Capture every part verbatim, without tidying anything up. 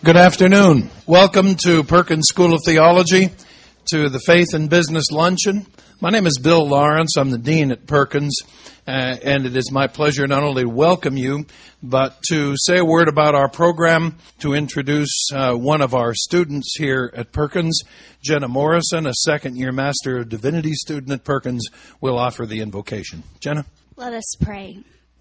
Good afternoon. Welcome to Perkins School of Theology, to the Faith and Business Luncheon. My name is Bill Lawrence. I'm the Dean at Perkins, uh, and it is my pleasure not only to welcome you, but to say a word about our program, to introduce uh, one of our students here at Perkins, Jenna Morrison, a second-year Master of Divinity student at Perkins, will offer the invocation. Jenna? Let us pray.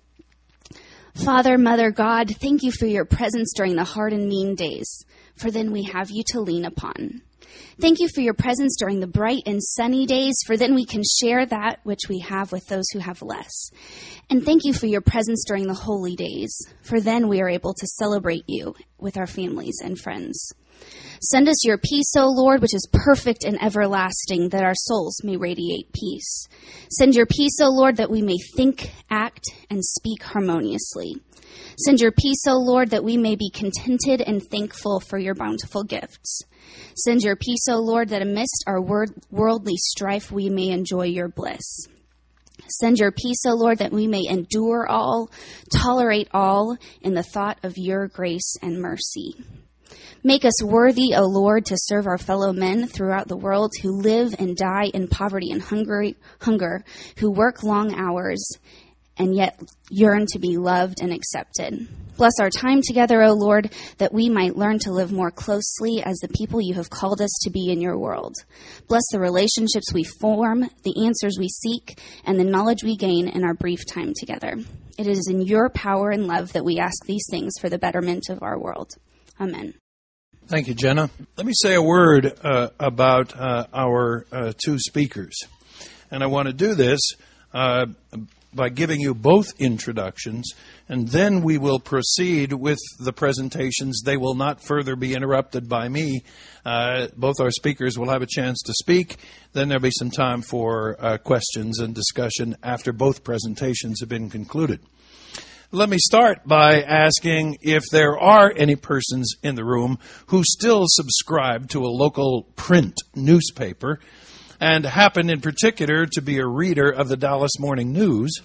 Father, Mother, God, thank you for your presence during the hard and mean days, for then we have you to lean upon. Thank you for your presence during the bright and sunny days, for then we can share that which we have with those who have less. And thank you for your presence during the holy days, for then we are able to celebrate you with our families and friends. Send us your peace, O Lord, which is perfect and everlasting, that our souls may radiate peace. Send your peace, O Lord, that we may think, act, and speak harmoniously. Send your peace, O Lord, that we may be contented and thankful for your bountiful gifts. Send your peace, O Lord, that amidst our worldly strife we may enjoy your bliss. Send your peace, O Lord, that we may endure all, tolerate all, in the thought of your grace and mercy. Make us worthy, O Lord, to serve our fellow men throughout the world who live and die in poverty and hunger, hunger, who work long hours and yet yearn to be loved and accepted. Bless our time together, O Lord, that we might learn to live more closely as the people you have called us to be in your world. Bless the relationships we form, the answers we seek, and the knowledge we gain in our brief time together. It is in your power and love that we ask these things for the betterment of our world. Amen. Thank you, Jenna. Let me say a word uh, about uh, our uh, two speakers. And I want to do this uh, by giving you both introductions, and then we will proceed with the presentations. They will not further be interrupted by me. Uh, both our speakers will have a chance to speak. Then there'll be some time for uh, questions and discussion after both presentations have been concluded. Let me start by asking if there are any persons in the room who still subscribe to a local print newspaper and happen in particular to be a reader of the Dallas Morning News.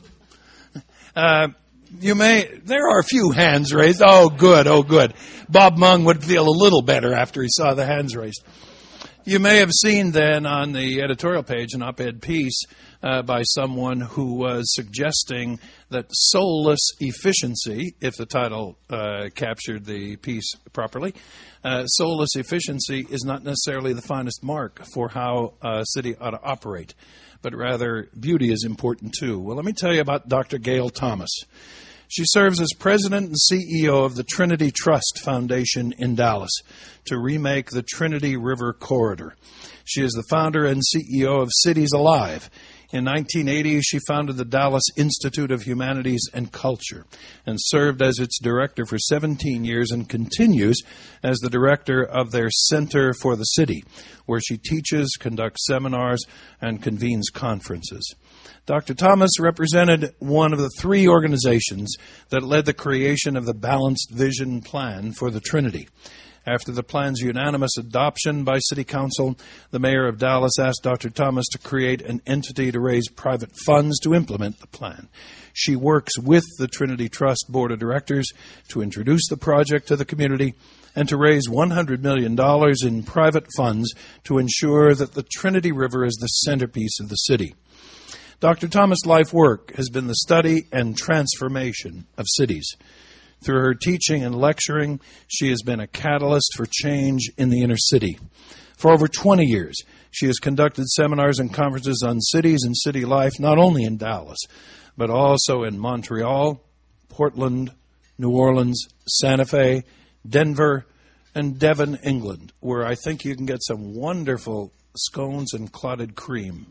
Uh, you may, there are a few hands raised. Oh, good, oh, good. Bob Mung would feel a little better after he saw the hands raised. You may have seen then on the editorial page an op-ed piece uh, by someone who was suggesting that soulless efficiency, if the title uh, captured the piece properly, uh, soulless efficiency is not necessarily the finest mark for how a city ought to operate, but rather beauty is important too. Well, let me tell you about Doctor Gail Thomas. She serves as president and C E O of the Trinity Trust Foundation in Dallas to remake the Trinity River Corridor. She is the founder and C E O of Cities Alive. In nineteen eighty, she founded the Dallas Institute of Humanities and Culture and served as its director for seventeen years and continues as the director of their Center for the City, where she teaches, conducts seminars, and convenes conferences. Doctor Thomas represented one of the three organizations that led the creation of the Balanced Vision Plan for the Trinity. After the plan's unanimous adoption by City Council, the mayor of Dallas asked Doctor Thomas to create an entity to raise private funds to implement the plan. She works with the Trinity Trust Board of Directors to introduce the project to the community and to raise one hundred million dollars in private funds to ensure that the Trinity River is the centerpiece of the city. Doctor Thomas' life work has been the study and transformation of cities. Through her teaching and lecturing, she has been a catalyst for change in the inner city. For over twenty years, she has conducted seminars and conferences on cities and city life, not only in Dallas, but also in Montreal, Portland, New Orleans, Santa Fe, Denver, and Devon, England, where I think you can get some wonderful scones and clotted cream.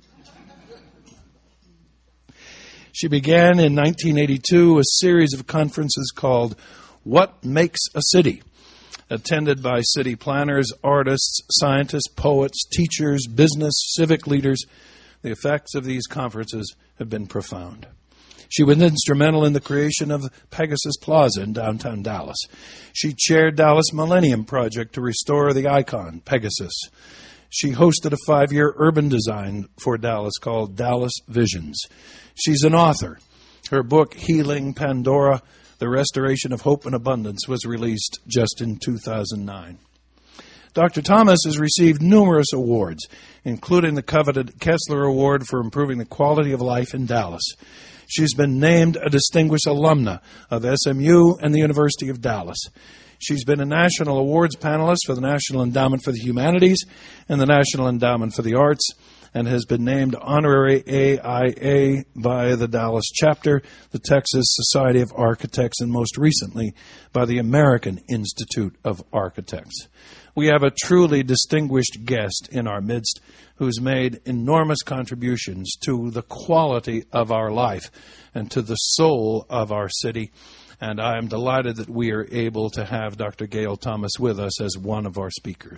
She began in nineteen eighty-two a series of conferences called What Makes a City, attended by city planners, artists, scientists, poets, teachers, business, civic leaders. The effects of these conferences have been profound. She was instrumental in the creation of Pegasus Plaza in downtown Dallas. She chaired Dallas Millennium Project to restore the icon, Pegasus. She hosted a five-year urban design for Dallas called Dallas Visions. She's an author. Her book, Healing Pandora, The The Restoration of Hope and Abundance was released just in two thousand nine. Doctor Thomas has received numerous awards, including the coveted Kessler Award for improving the quality of life in Dallas. She's been named a distinguished alumna of S M U and the University of Dallas. She's been a National Awards panelist for the National Endowment for the Humanities and the National Endowment for the Arts, and has been named honorary A I A by the Dallas chapter, the Texas Society of Architects, and most recently by the American Institute of Architects. We have a truly distinguished guest in our midst who's made enormous contributions to the quality of our life and to the soul of our city. And I am delighted that we are able to have Doctor Gail Thomas with us as one of our speakers.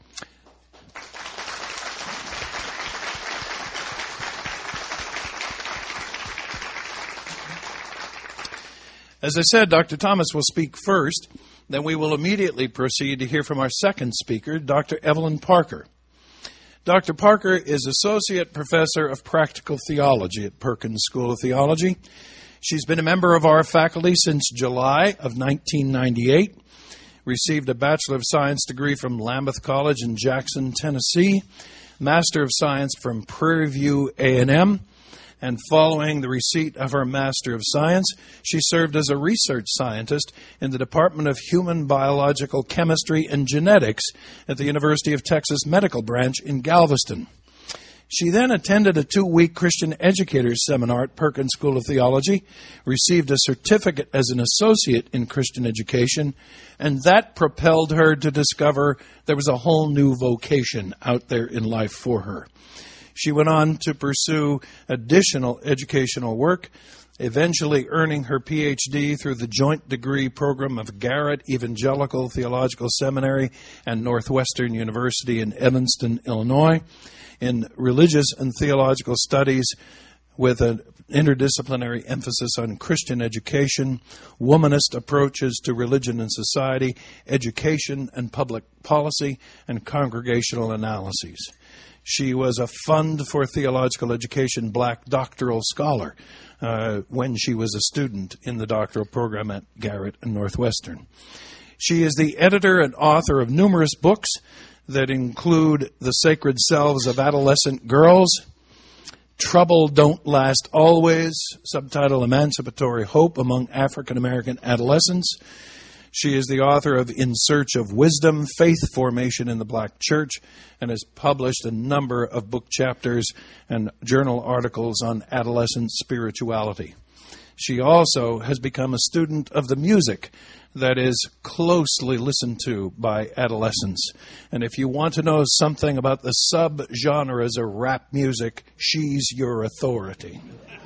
As I said, Doctor Thomas will speak first. Then we will immediately proceed to hear from our second speaker, Doctor Evelyn Parker. Doctor Parker is Associate Professor of Practical Theology at Perkins School of Theology. She's been a member of our faculty since July of nineteen ninety-eight, received a Bachelor of Science degree from Lambeth College in Jackson, Tennessee, Master of Science from Prairie View A and M, and following the receipt of her Master of Science, she served as a research scientist in the Department of Human Biological Chemistry and Genetics at the University of Texas Medical Branch in Galveston. She then attended a two-week Christian Educators Seminar at Perkins School of Theology, received a certificate as an associate in Christian education, and that propelled her to discover there was a whole new vocation out there in life for her. She went on to pursue additional educational work, eventually earning her P H D through the joint degree program of Garrett Evangelical Theological Seminary and Northwestern University in Evanston, Illinois, in religious and theological studies with an interdisciplinary emphasis on Christian education, womanist approaches to religion and society, education and public policy, and congregational analyses. She was a Fund for Theological Education Black Doctoral Scholar uh, when she was a student in the doctoral program at Garrett and Northwestern. She is the editor and author of numerous books that include The Sacred Selves of Adolescent Girls, Trouble Don't Last Always, subtitle Emancipatory Hope Among African American Adolescents. She is the author of In Search of Wisdom, Faith Formation in the Black Church, and has published a number of book chapters and journal articles on adolescent spirituality. She also has become a student of the music that is closely listened to by adolescents. And if you want to know something about the sub-genres of rap music, she's your authority.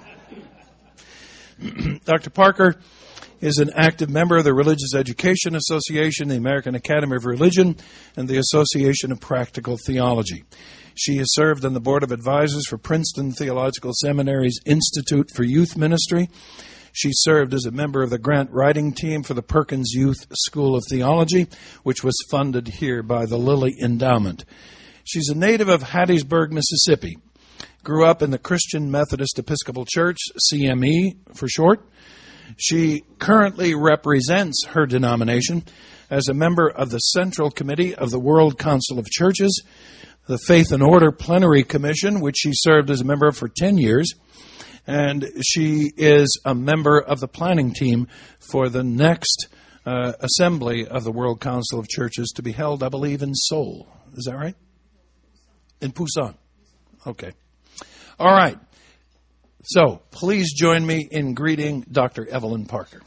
Doctor Parker is an active member of the Religious Education Association, the American Academy of Religion, and the Association of Practical Theology. She has served on the Board of Advisors for Princeton Theological Seminary's Institute for Youth Ministry. She served as a member of the grant writing team for the Perkins Youth School of Theology, which was funded here by the Lilly Endowment. She's a native of Hattiesburg, Mississippi. Grew up in the Christian Methodist Episcopal Church, C M E for short. She currently represents her denomination as a member of the Central Committee of the World Council of Churches, the Faith and Order Plenary Commission, which she served as a member of for ten years, and she is a member of the planning team for the next uh, assembly of the World Council of Churches to be held, I believe, in Seoul. Is that right? In Busan. Okay. All right. So, please join me in greeting Doctor Evelyn Parker.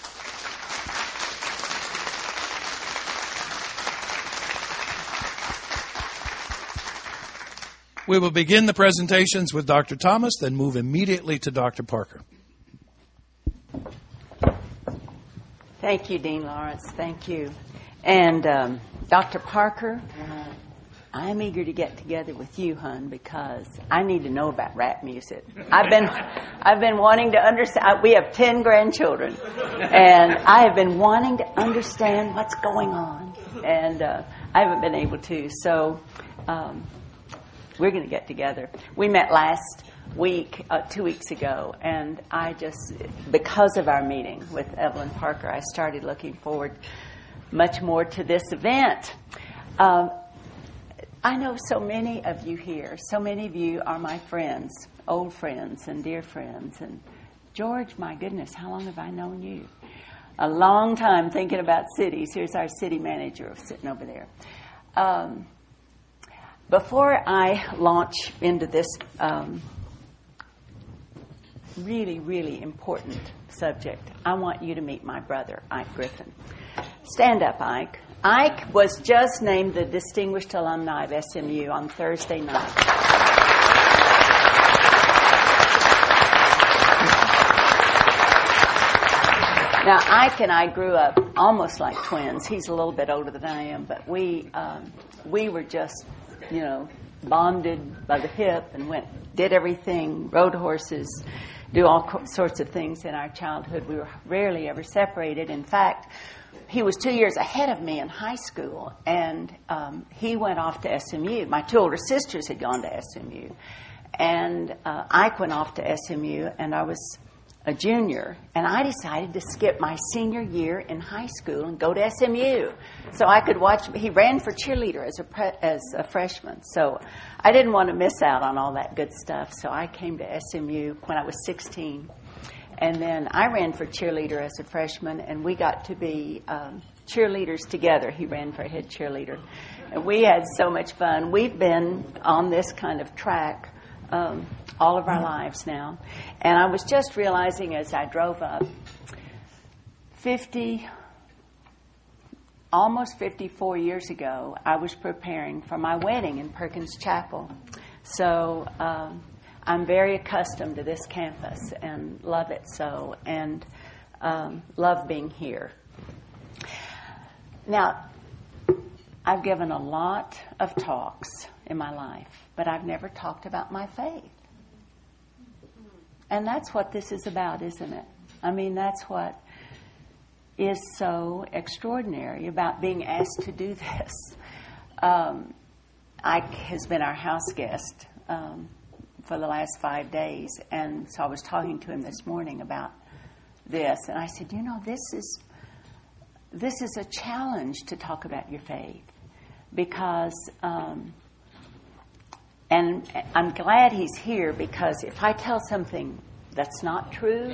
We will begin the presentations with Doctor Thomas, then move immediately to Doctor Parker. Thank you, Dean Lawrence. Thank you. And um, Doctor Parker, I'm eager to get together with you, hon, because I need to know about rap music. I've been, I've been wanting to understand. We have ten grandchildren, and I have been wanting to understand what's going on, and uh, I haven't been able to. So um, we're going to get together. We met last week, uh, two weeks ago, and I just, because of our meeting with Evelyn Parker, I started looking forward much more to this event. Um, I know so many of you here. So many of you are my friends, old friends and dear friends. And George, my goodness, how long have I known you? A long time thinking about cities. Here's our city manager sitting over there. Um, before I launch into this um, really, really important subject, I want you to meet my brother, Ike Griffin. Stand up, Ike. Ike was just named the Distinguished Alumni of S M U on Thursday night. Now, Ike and I grew up almost like twins. He's a little bit older than I am, but we um, we were just, you know, bonded by the hip and went, did everything, rode horses, do all co- sorts of things in our childhood. We were rarely ever separated. In fact, he was two years ahead of me in high school, and um, he went off to S M U. My two older sisters had gone to S M U, and uh, Ike went off to S M U, and I was a junior, and I decided to skip my senior year in high school and go to S M U so I could watch. He ran for cheerleader as a pre, as a freshman, so I didn't want to miss out on all that good stuff. So I came to S M U when I was sixteen, and then I ran for cheerleader as a freshman, and we got to be um, cheerleaders together. He ran for head cheerleader, and we had so much fun. We've been on this kind of track Um, all of our lives now. And I was just realizing as I drove up, fifty, almost fifty-four years ago, I was preparing for my wedding in Perkins Chapel. So um, I'm very accustomed to this campus and love it so, and um, love being here. Now, I've given a lot of talks in my life, but I've never talked about my faith. And that's what this is about, isn't it? I mean, that's what is so extraordinary about being asked to do this. Um, Ike has been our house guest um, for the last five days, and so I was talking to him this morning about this, and I said, you know, this is this is a challenge to talk about your faith, because um, and I'm glad he's here, because if I tell something that's not true,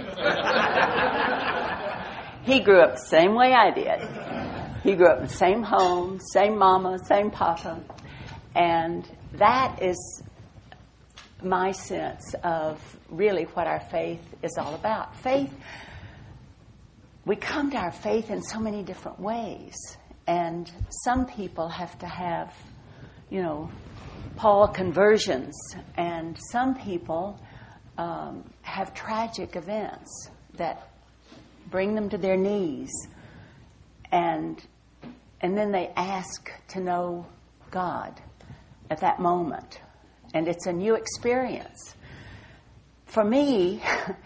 he grew up the same way I did. He grew up in the same home, same mama, same papa. And that is my sense of really what our faith is all about. Faith, we come to our faith in so many different ways. And some people have to have, you know, Paul conversions, and some people um, have tragic events that bring them to their knees, and and then they ask to know God at that moment, and it's a new experience. For me,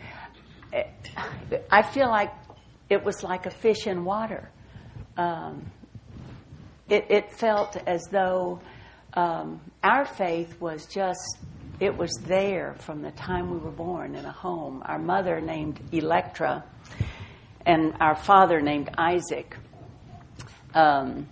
I feel like it was like a fish in water. Um, it, it felt as though Um, our faith was just, it was there from the time we were born in a home. Our mother named Electra and our father named Isaac um,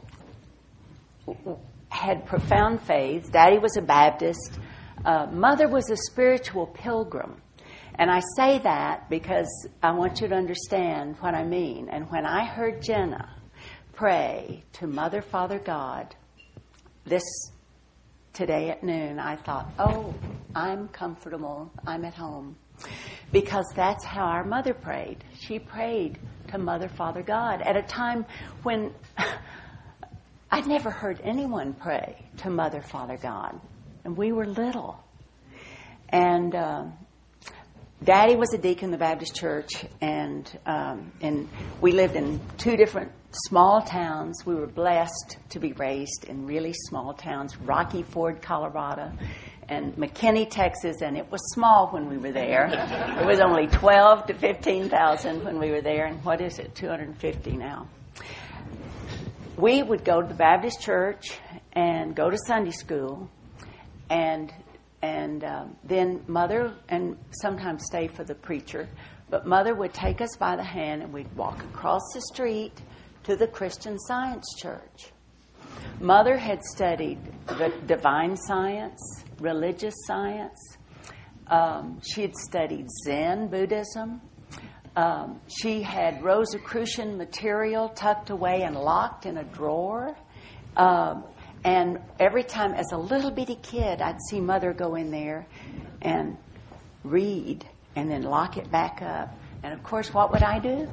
had profound faith. Daddy was a Baptist. Uh, mother was a spiritual pilgrim. And I say that because I want you to understand what I mean. And when I heard Jenna pray to Mother, Father, God, this today at noon, I thought, oh, I'm comfortable. I'm at home. Because that's how our mother prayed. She prayed to Mother, Father, God at a time when I'd never heard anyone pray to Mother, Father, God. And we were little. And uh, Daddy was a deacon in the Baptist church, and um, and we lived in two different small towns. We were blessed to be raised in really small towns, Rocky Ford, Colorado, and McKinney, Texas, and it was small when we were there. It was only twelve to fifteen thousand when we were there, and what is it, two hundred fifty now. We would go to the Baptist church and go to Sunday school, and and um, then Mother, and sometimes stay for the preacher, but Mother would take us by the hand and we'd walk across the street to the Christian Science Church. Mother had studied the divine science, religious science. Um, she had studied Zen Buddhism. Um, she had Rosicrucian material tucked away and locked in a drawer. Um, and every time, as a little bitty kid, I'd see Mother go in there and read and then lock it back up. And, of course, what would I do?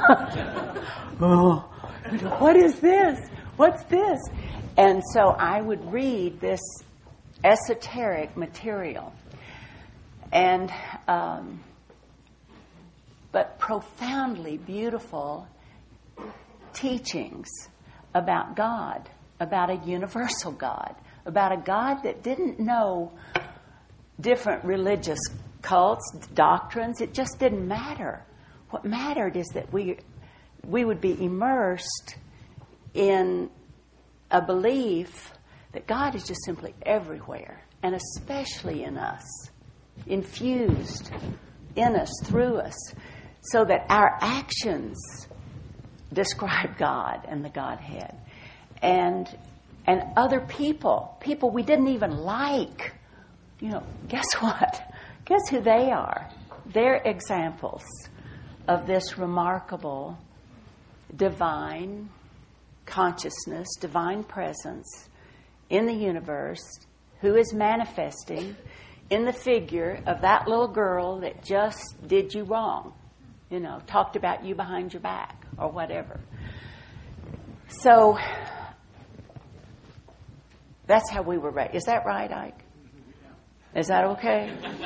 Oh, what is this? What's this? And so I would read this esoteric material. And, um, but profoundly beautiful teachings about God, about a universal God, about a God that didn't know different religious cults, doctrines. It just didn't matter. What mattered is that we we would be immersed in a belief that God is just simply everywhere, and especially in us, infused in us, through us, so that our actions describe God and the Godhead. And and other people, people we didn't even like, you know, guess what? Guess who they are? They're examples of this remarkable divine consciousness, divine presence in the universe, who is manifesting in the figure of that little girl that just did you wrong, you know, talked about you behind your back or whatever. So that's how we were raised. Is that right, Ike? Is that okay?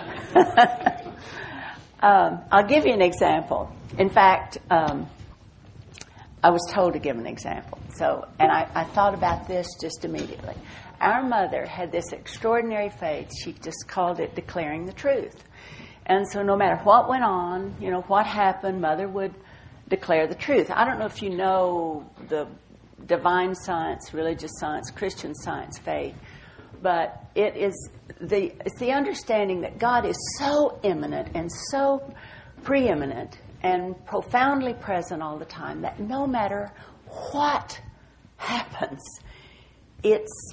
um, I'll give you an example. In fact, um, I was told to give an example. So, and I, I thought about this just immediately. Our mother had this extraordinary faith. She just called it declaring the truth. And so no matter what went on, you know, what happened, Mother would declare the truth. I don't know if you know the divine science, religious science, Christian science faith, but it is the it's the understanding that God is so immanent and so preeminent and profoundly present all the time that no matter what happens, it's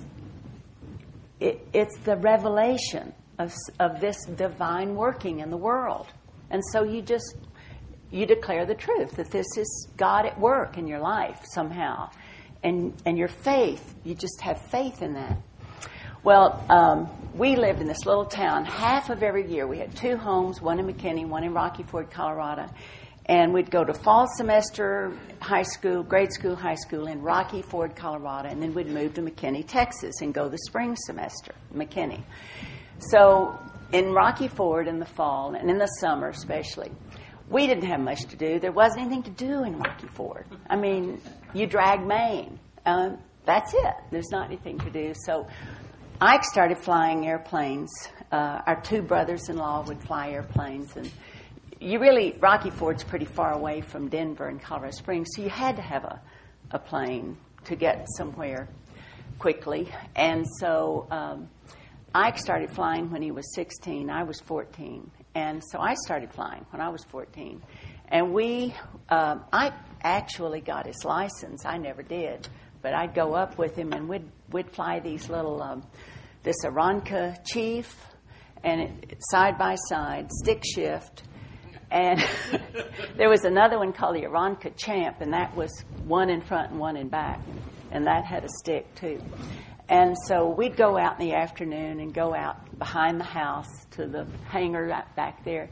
it, it's the revelation of of this divine working in the world. And so you just you declare the truth that this is God at work in your life somehow. And and your faith, you just have faith in that. Well, um, we lived in this little town half of every year. We had two homes, one in McKinney, one in Rocky Ford, Colorado. And we'd go to fall semester high school, grade school, high school in Rocky Ford, Colorado. And then we'd move to McKinney, Texas, and go the spring semester, McKinney. So in Rocky Ford in the fall, and in the summer especially, we didn't have much to do. There wasn't anything to do in Rocky Ford. I mean, you drag Maine. Um, that's it. There's not anything to do. So Ike started flying airplanes. Uh, our two brothers-in-law would fly airplanes. And you really, Rocky Ford's pretty far away from Denver and Colorado Springs, so you had to have a, a plane to get somewhere quickly. And so um, Ike started flying when he was sixteen. I was fourteen. And so I started flying when I was fourteen. And we, um, I actually got his license. I never did. But I'd go up with him and we'd, we'd fly these little, um, this Aeronca Chief, and it, side by side, stick shift. And there was another one called the Aeronca Champ, and that was one in front and one in back. And that had a stick, too. And so we'd go out in the afternoon and go out behind the house to the hangar right back there,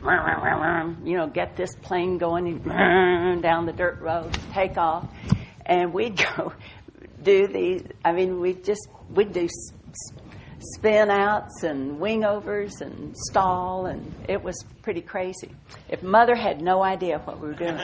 you know, get this plane going down the dirt road, take off. And we'd go do these, I mean, we'd just, we'd do spin outs and wing overs and stall, and it was pretty crazy. If Mother had no idea what we were doing.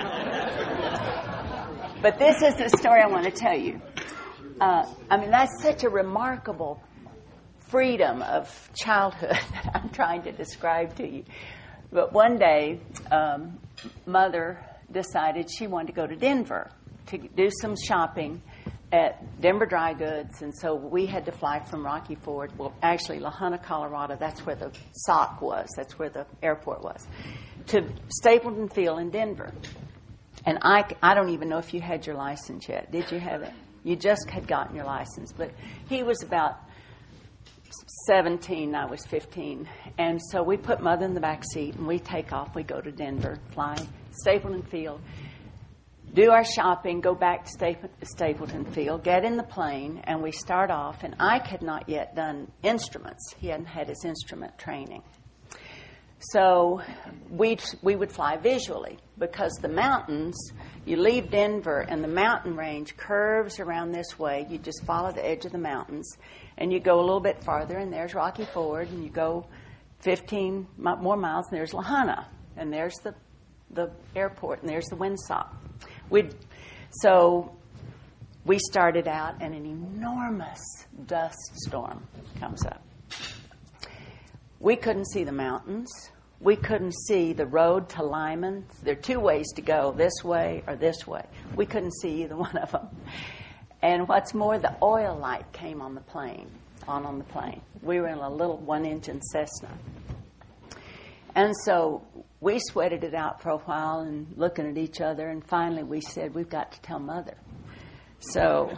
But this is the story I want to tell you. Uh, I mean, that's such a remarkable freedom of childhood that I'm trying to describe to you. But one day, um, Mother decided she wanted to go to Denver to do some shopping at Denver Dry Goods, and so we had to fly from Rocky Ford, well, actually La Junta, Colorado, that's where the S O C was, that's where the airport was, to Stapleton Field in Denver. And I, I don't even know if you had your license yet. Did you have it? You just had gotten your license. But he was about seventeen, I was fifteen. And so we put Mother in the back seat, and we take off. We go to Denver, fly Stapleton Field, do our shopping, go back to Stap- Stapleton Field, get in the plane, and we start off. And Ike had not yet done instruments. He hadn't had his instrument training. So we we would fly visually because the mountains, you leave Denver and the mountain range curves around this way. You just follow the edge of the mountains and you go a little bit farther and there's Rocky Ford, and you go fifteen more miles and there's La Junta, and there's the the airport, and there's the windsock. We'd, so we started out and an enormous dust storm comes up. We couldn't see the mountains. We couldn't see the road to Lyman. There are two ways to go, this way or this way. We couldn't see either one of them. And what's more, the oil light came on the plane, on on the plane. We were in a little one-engine Cessna. And so we sweated it out for a while and looking at each other, and finally we said, we've got to tell Mother. So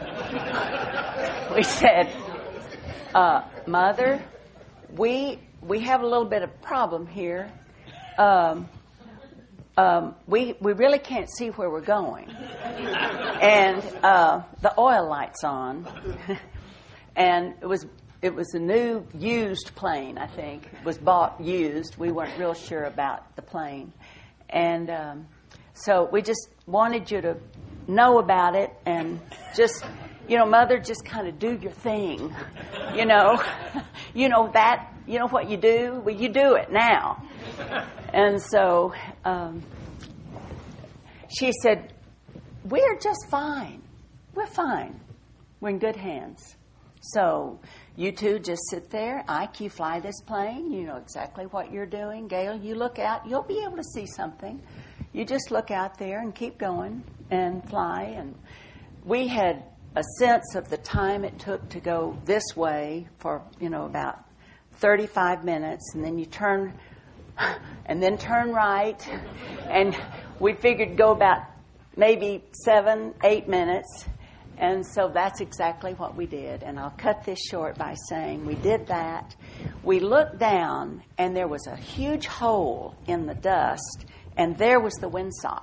we said, uh, Mother, We we have a little bit of problem here. Um, um, we we really can't see where we're going, and uh, the oil light's on, and it was it was a new used plane. I think it was bought used. We weren't real sure about the plane, and um, so we just wanted you to know about it and just. You know, Mother, just kind of do your thing. You know, you know that, you know what you do? Well, you do it now. And so um, she said, we're just fine. We're fine. We're in good hands. So you two just sit there. Ike, you fly this plane. You know exactly what you're doing. Gail, you look out. You'll be able to see something. You just look out there and keep going and fly. And we had a sense of the time it took to go this way for, you know, about thirty-five minutes, and then you turn, and then turn right, and we figured go about maybe seven, eight minutes, and so that's exactly what we did. And I'll cut this short by saying we did that. We looked down, and there was a huge hole in the dust, and there was the windsock.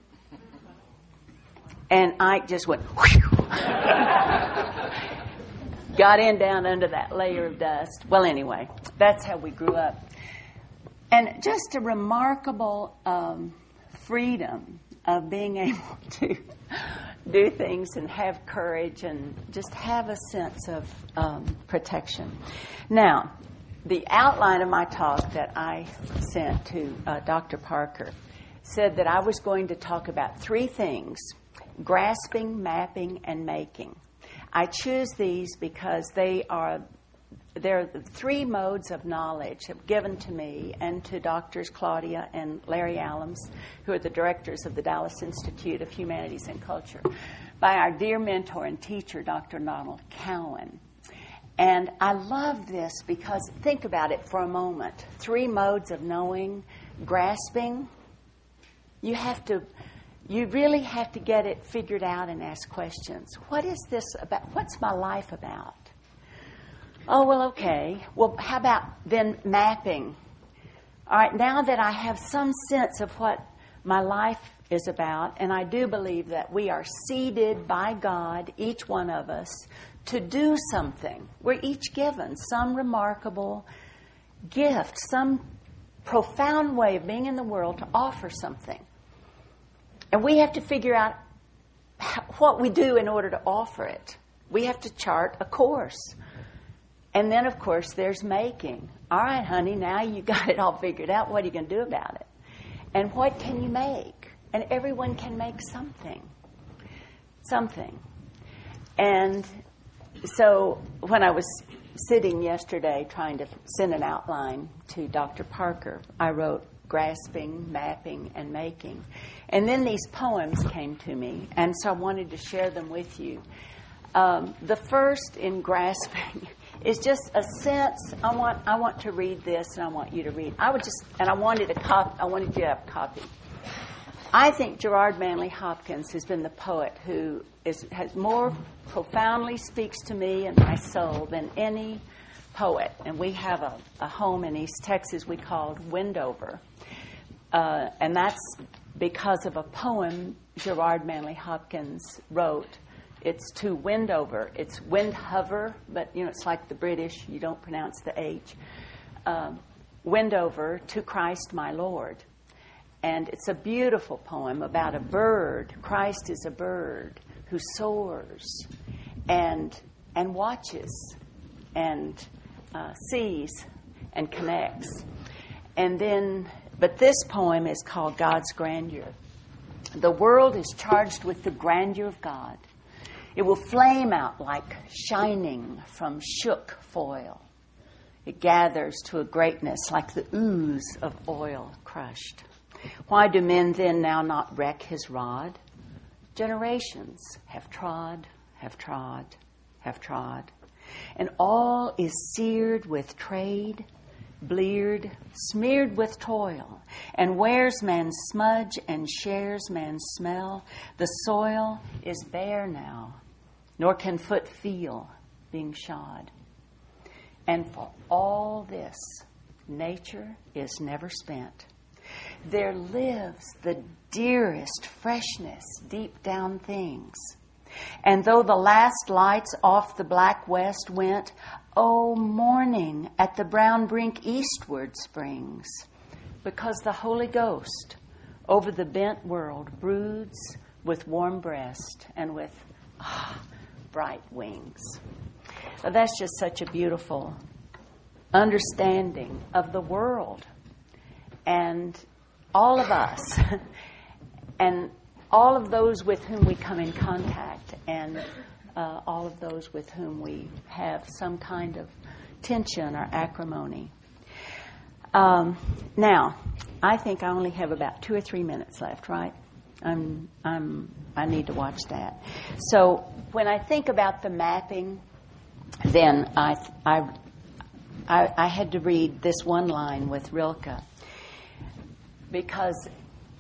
And Ike just went, whew, got in down under that layer of dust. Well, anyway, that's how we grew up. And just a remarkable um, freedom of being able to do things and have courage and just have a sense of um, protection. Now, the outline of my talk that I sent to uh, Doctor Parker said that I was going to talk about three things: grasping, mapping, and making. I choose these because they are they're the three modes of knowledge given to me and to Doctors Claudia and Larry Allums, who are the directors of the Dallas Institute of Humanities and Culture, by our dear mentor and teacher, Doctor Donald Cowan. And I love this because, think about it for a moment. Three modes of knowing, grasping. You have to You really have to get it figured out and ask questions. What is this about? What's my life about? Oh, well, okay. Well, how about then mapping? All right, now that I have some sense of what my life is about, and I do believe that we are seeded by God, each one of us, to do something. We're each given some remarkable gift, some profound way of being in the world to offer something. And we have to figure out what we do in order to offer it. We have to chart a course. And then, of course, there's making. All right, honey, now you got it all figured out. What are you going to do about it? And what can you make? And everyone can make something. Something. And so when I was sitting yesterday trying to send an outline to Doctor Parker, I wrote grasping, mapping, and making. And then these poems came to me, and so I wanted to share them with you. Um, the first, in grasping, is just a sense. I want I want to read this, and I want you to read. I would just, and I wanted a cop. I wanted you to have a copy. I think Gerard Manley Hopkins has been the poet who is has more profoundly speaks to me and my soul than any poet. And we have a, a home in East Texas we called Windover, uh, and that's because of a poem Gerard Manley Hopkins wrote. It's to Windover. It's Windhover, but you know it's like the British. You don't pronounce the H. Um, Windover, to Christ my Lord. And it's a beautiful poem about a bird. Christ is a bird who soars and and watches and uh, sees and connects. And then, but this poem is called God's Grandeur. The world is charged with the grandeur of God. It will flame out like shining from shook foil. It gathers to a greatness like the ooze of oil crushed. Why do men then now not wreck his rod? Generations have trod, have trod, have trod. And all is seared with trade, bleared, smeared with toil, and wears man's smudge and shares man's smell. The soil is bare now, nor can foot feel being shod. And for all this, nature is never spent. There lives the dearest freshness deep down things. And though the last lights off the black west went, oh, morning at the brown brink eastward springs, because the Holy Ghost over the bent world broods with warm breast and with ah, bright wings. So that's just such a beautiful understanding of the world and all of us and all of those with whom we come in contact and uh, all of those with whom we have some kind of tension or acrimony. Um, now, I think I only have about two or three minutes left, right? I'm, I'm, I need to watch that. So when I think about the mapping, then I, I, I, I had to read this one line with Rilke, because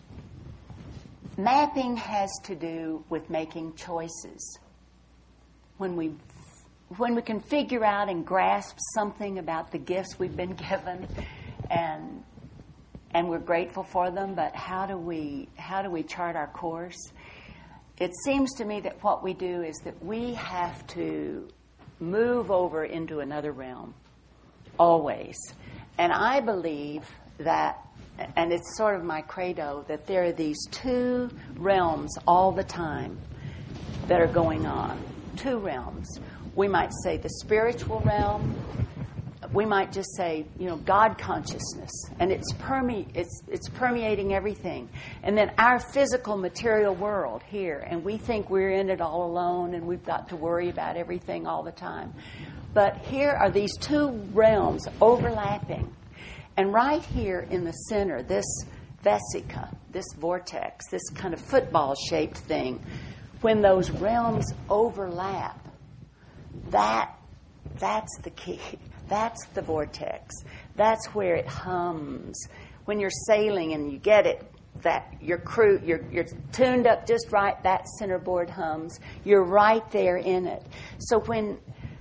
mapping has to do with making choices. When we when we can figure out and grasp something about the gifts we've been given, and and we're grateful for them, but how do we how do we chart our course? It seems to me that what we do is that we have to move over into another realm, always. And I believe that, and it's sort of my credo, that there are these two realms all the time that are going on. Two realms. We might say the spiritual realm. We might just say, you know, God consciousness, and it's perme- it's it's permeating everything. And then our physical material world here, and we think we're in it all alone, and we've got to worry about everything all the time. But here are these two realms overlapping. And right here in the center, this vesica, this vortex, this kind of football-shaped thing, when those realms overlap, that that's the key. That's the vortex. That's where it hums. When you're sailing and you get it, that your crew, you're, you're tuned up just right, that centerboard hums. You're right there in it. So when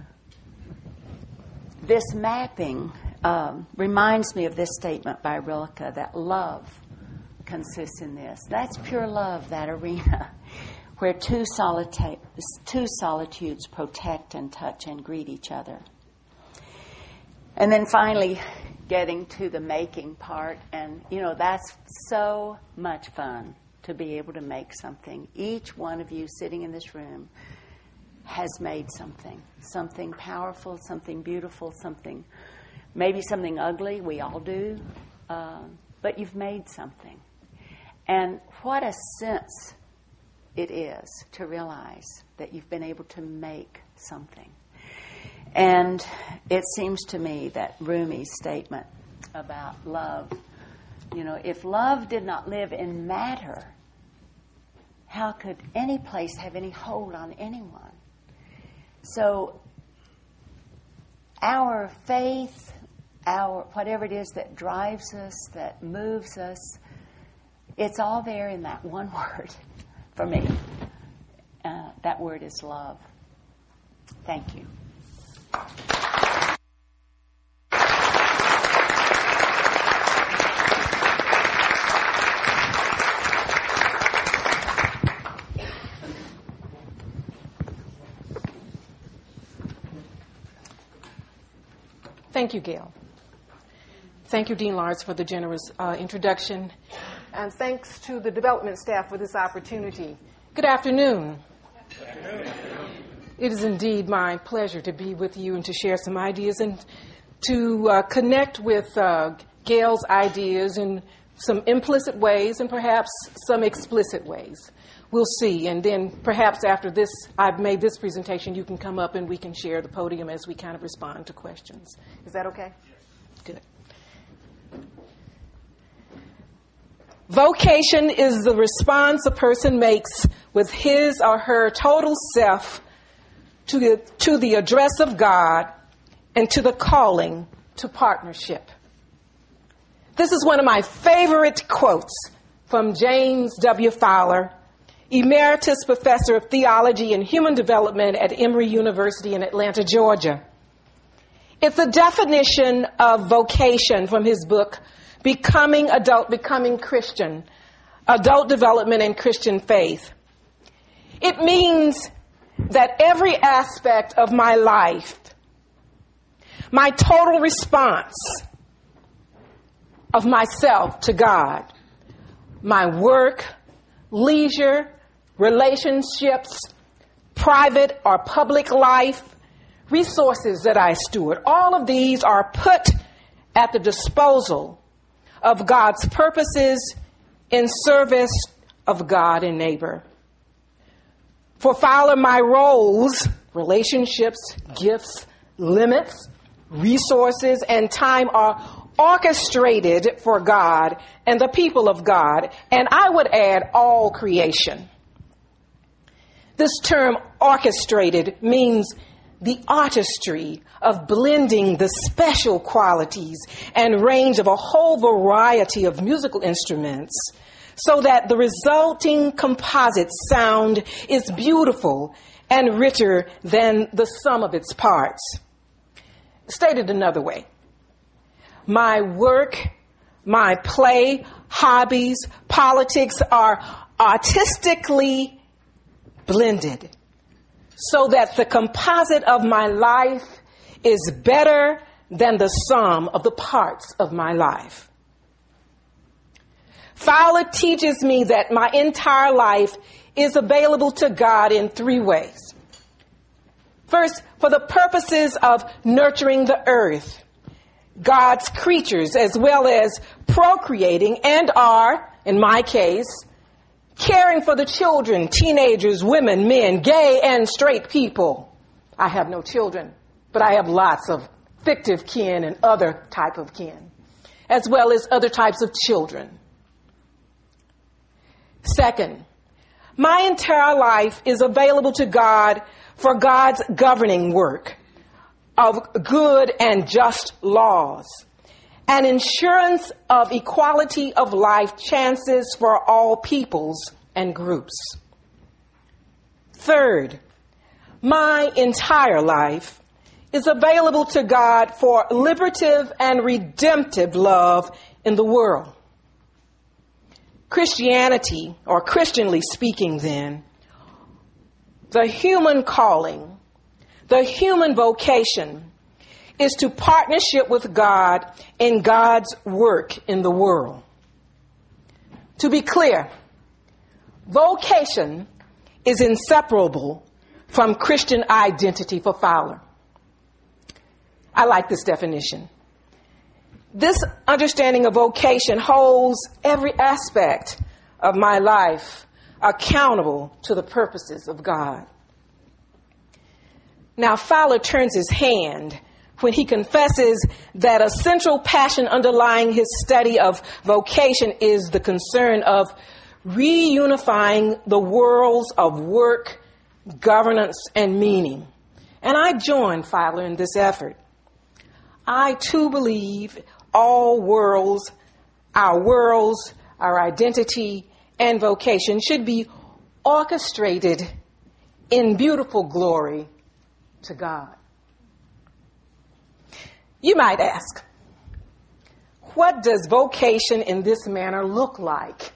this mapping um, reminds me of this statement by Rilke, that love consists in this. That's pure love, that arena, where two, solita- two solitudes protect and touch and greet each other. And then finally, getting to the making part. And, you know, that's so much fun to be able to make something. Each one of you sitting in this room has made something. Something powerful, something beautiful, something, maybe something ugly. We all do. Uh, but you've made something. And what a sense it is to realize that you've been able to make something. And it seems to me that Rumi's statement about love You know, if love did not live in matter, how could any place have any hold on anyone? So our faith, our whatever it is that drives us, that moves us, it's all there in that one word for me. Uh, that word is love. Thank you. Thank you, Gail. Thank you, Dean Lawrence, for the generous uh, introduction. And thanks to the development staff for this opportunity. Good afternoon. Good afternoon. It is indeed my pleasure to be with you and to share some ideas and to uh, connect with uh, Gail's ideas in some implicit ways and perhaps some explicit ways. We'll see. And then perhaps after this, I've made this presentation, you can come up and we can share the podium as we kind of respond to questions. Is that okay? Yes. Good. Vocation is the response a person makes with his or her total self to the, to the address of God and to the calling to partnership. This is one of my favorite quotes from James W. Fowler, Emeritus Professor of Theology and Human Development at Emory University in Atlanta, Georgia. It's a definition of vocation from his book, Becoming Adult, Becoming Christian, Adult Development and Christian Faith. It means that every aspect of my life, my total response of myself to God, my work, leisure, relationships, private or public life, resources that I steward, all of these are put at the disposal of God's purposes in service of God and neighbor. For Fowler, my roles, relationships, gifts, limits, resources, and time are orchestrated for God and the people of God, and I would add all creation. This term orchestrated means the artistry of blending the special qualities and range of a whole variety of musical instruments so that the resulting composite sound is beautiful and richer than the sum of its parts. Stated another way, my work, my play, hobbies, politics are artistically blended so that the composite of my life is better than the sum of the parts of my life. Fowler teaches me that my entire life is available to God in three ways. First, for the purposes of nurturing the earth, God's creatures, as well as procreating and are, in my case, caring for the children, teenagers, women, men, gay and straight people. I have no children, but I have lots of fictive kin and other type of kin, as well as other types of children. Second, my entire life is available to God for God's governing work of good and just laws, an insurance of equality of life chances for all peoples and groups. Third, my entire life is available to God for liberative and redemptive love in the world. Christianity, or Christianly speaking then, the human calling, the human vocation is to partnership with God in God's work in the world. To be clear, vocation is inseparable from Christian identity for Fowler. I like this definition. This understanding of vocation holds every aspect of my life accountable to the purposes of God. Now, Fowler turns his hand when he confesses that a central passion underlying his study of vocation is the concern of reunifying the worlds of work, governance, and meaning. And I join Filer in this effort. I too believe all worlds, our worlds, our identity, and vocation should be orchestrated in beautiful glory to God. You might ask, what does vocation in this manner look like?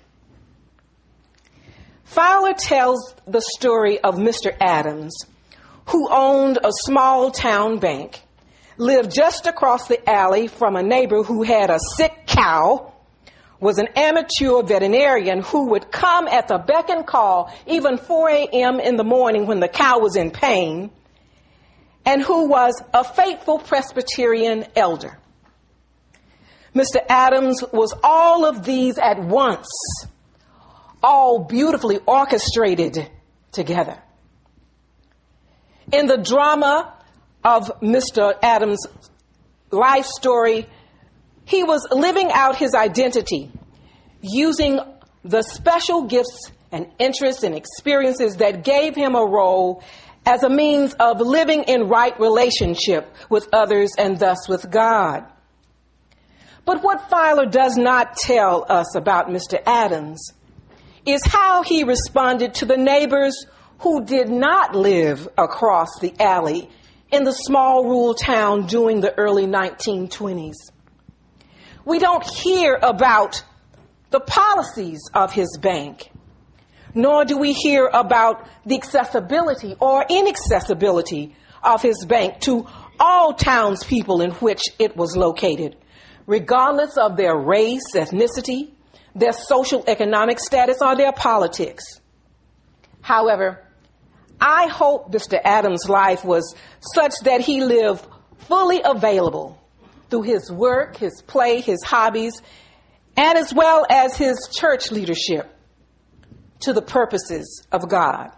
Fowler tells the story of Mister Adams, who owned a small town bank, lived just across the alley from a neighbor who had a sick cow, was an amateur veterinarian who would come at the beck and call, even four a.m. in the morning when the cow was in pain, and who was a faithful Presbyterian elder. Mister Adams was all of these at once, all beautifully orchestrated together. In the drama of Mister Adams' life story, he was living out his identity, using the special gifts and interests and experiences that gave him a role as a means of living in right relationship with others and thus with God. But what Filer does not tell us about Mister Adams is how he responded to the neighbors who did not live across the alley in the small rural town during the early nineteen twenties. We don't hear about the policies of his bank, nor do we hear about the accessibility or inaccessibility of his bank to all townspeople in which it was located, regardless of their race, ethnicity, their social economic status, or their politics. However, I hope Mister Adams' life was such that he lived fully available through his work, his play, his hobbies, and as well as his church leadership to the purposes of God.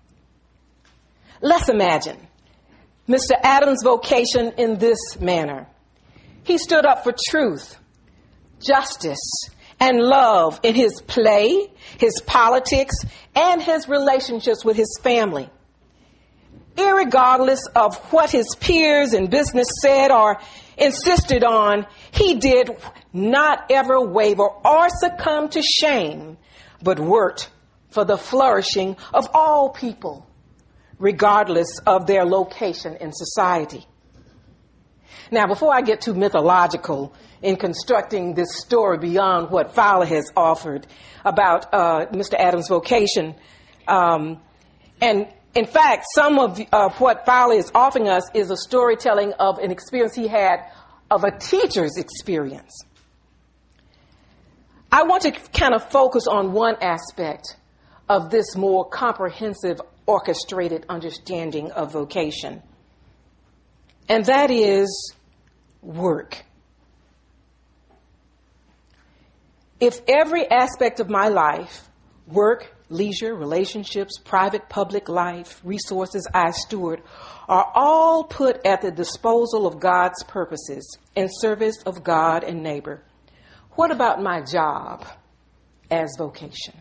Let's imagine Mister Adams' vocation in this manner. He stood up for truth, justice, and love in his play, his politics, and his relationships with his family. Irregardless of what his peers in business said or insisted on, he did not ever waver or succumb to shame, but worked for the flourishing of all people, regardless of their location in society. Now, before I get too mythological in constructing this story beyond what Fowler has offered about uh, Mister Adams' vocation, um, and in fact, some of uh, what Fowler is offering us is a storytelling of an experience he had of a teacher's experience. I want to kind of focus on one aspect of this more comprehensive, orchestrated understanding of vocation, and that is work. If every aspect of my life, work, leisure, relationships, private, public life, resources I steward, are all put at the disposal of God's purposes in service of God and neighbor, what about my job as vocation?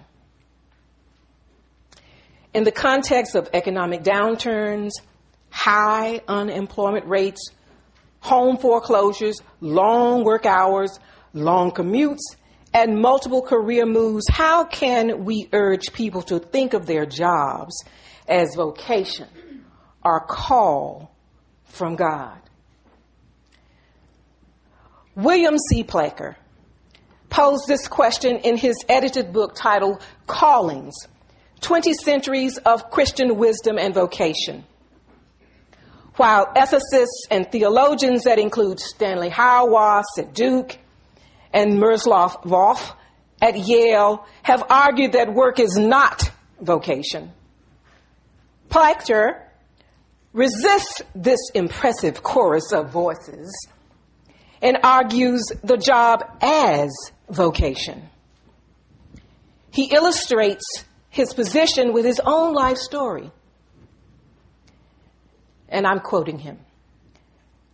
In the context of economic downturns, high unemployment rates, home foreclosures, long work hours, long commutes, and multiple career moves, how can we urge people to think of their jobs as vocation or call from God? William C. Plaker posed this question in his edited book titled Callings, twenty Centuries of Christian Wisdom and Vocation. While ethicists and theologians that include Stanley Hauerwas at Duke and Miroslav Volf at Yale have argued that work is not vocation, Plaker resists this impressive chorus of voices and argues the job as vocation. He illustrates his position with his own life story. And I'm quoting him.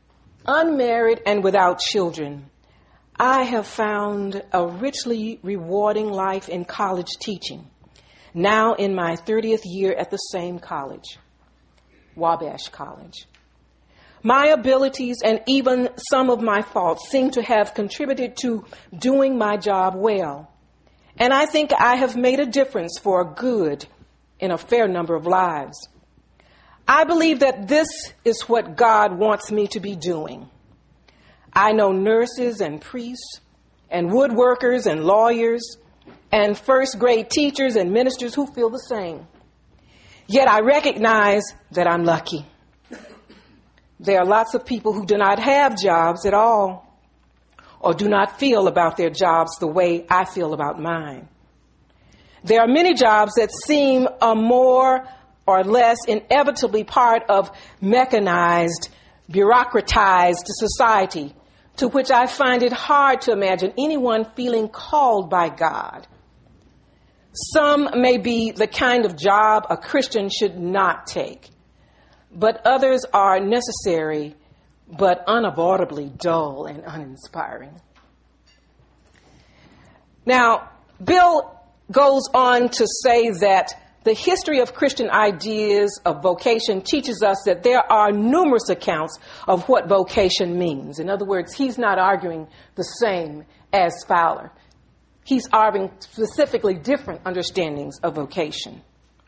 Unmarried and without children, I have found a richly rewarding life in college teaching, now in my thirtieth year at the same college, Wabash College. My abilities and even some of my faults seem to have contributed to doing my job well. And I think I have made a difference for good in a fair number of lives. I believe that this is what God wants me to be doing. I know nurses and priests and woodworkers and lawyers and first grade teachers and ministers who feel the same. Yet I recognize that I'm lucky. There are lots of people who do not have jobs at all or do not feel about their jobs the way I feel about mine. There are many jobs that seem a more or less inevitably part of mechanized, bureaucratized society, to which I find it hard to imagine anyone feeling called by God. Some may be the kind of job a Christian should not take, but others are necessary but unavoidably dull and uninspiring. Now, Bill goes on to say that the history of Christian ideas of vocation teaches us that there are numerous accounts of what vocation means. In other words, he's not arguing the same as Fowler. He's arguing specifically different understandings of vocation.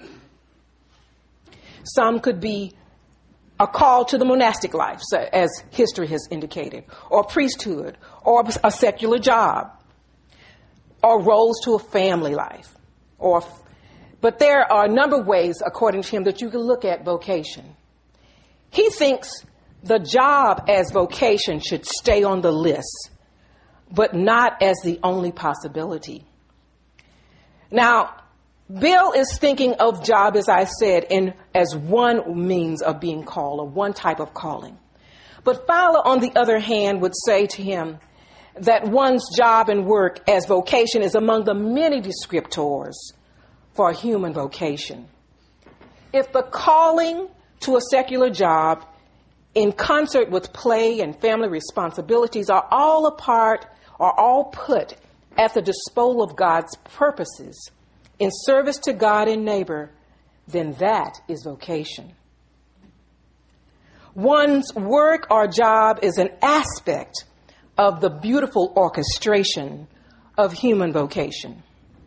Some could be a call to the monastic life, as history has indicated, or priesthood, or a secular job, or roles to a family life. Or, but there are a number of ways, according to him, that you can look at vocation. He thinks the job as vocation should stay on the list, but not as the only possibility. Now, Bill is thinking of job, as I said, in as one means of being called, or one type of calling. But Fowler, on the other hand, would say to him that one's job and work as vocation is among the many descriptors for a human vocation. If the calling to a secular job, in concert with play and family responsibilities, are all a part, are all put at the disposal of God's purposes, in service to God and neighbor, then that is vocation. One's work or job is an aspect of the beautiful orchestration of human vocation.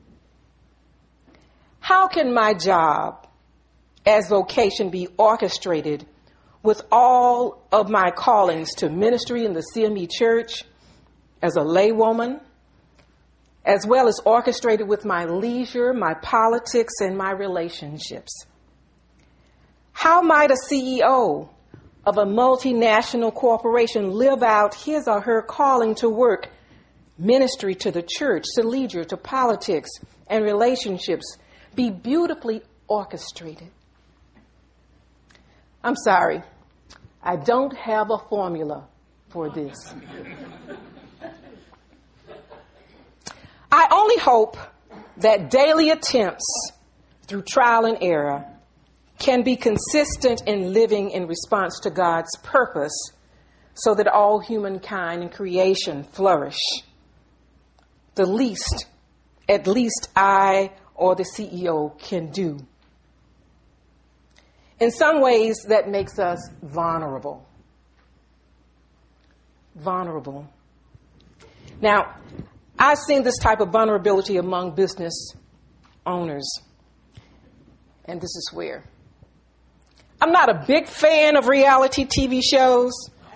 How can my job as vocation be orchestrated with all of my callings to ministry in the C M E Church as a laywoman, as well as orchestrated with my leisure, my politics, and my relationships? How might a C E O of a multinational corporation live out his or her calling to work, ministry to the church, to leisure, to politics, and relationships, be beautifully orchestrated? I'm sorry, I don't have a formula for this. I only hope that daily attempts through trial and error can be consistent in living in response to God's purpose so that all humankind and creation flourish. The least, at least I or the C E O can do. In some ways, that makes us vulnerable. Vulnerable. Now, I've seen this type of vulnerability among business owners. And this is where. I'm not a big fan of reality T V shows,